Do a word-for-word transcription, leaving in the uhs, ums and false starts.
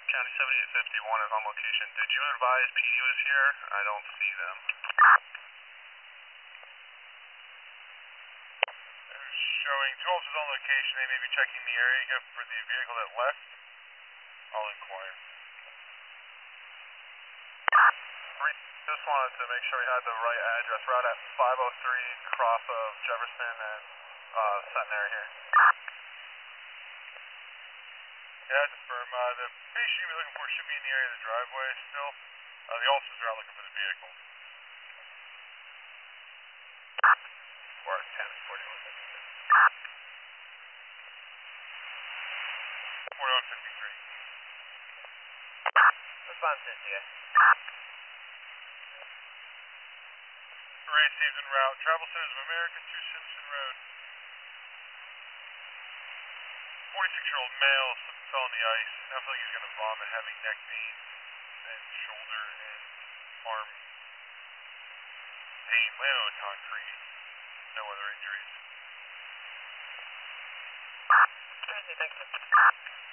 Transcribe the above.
County seventy-eight fifty-one is on location. Did you advise P D was here? I don't see them. They're showing two officers on location. They may be checking the area for the vehicle that left. I'll inquire. Just wanted to make sure we had the right address. We're out at five oh three cross of Jefferson and uh, Centenary here. Yeah, that's affirm. Uh, the patient you're looking for should be in the area of the driveway still. Uh, the officers are out looking for the vehicle. We're at ten forty-one fifty-six. forty-one fifty-three. Respond, Cynthia. Array received en route. Travel Centers of America to Simpson Road. forty-six-year-old male slipped and fell on the ice. Now feeling he's going to vomit, having neck pain and shoulder and arm pain. Landed on the concrete. No other injuries. Thank you.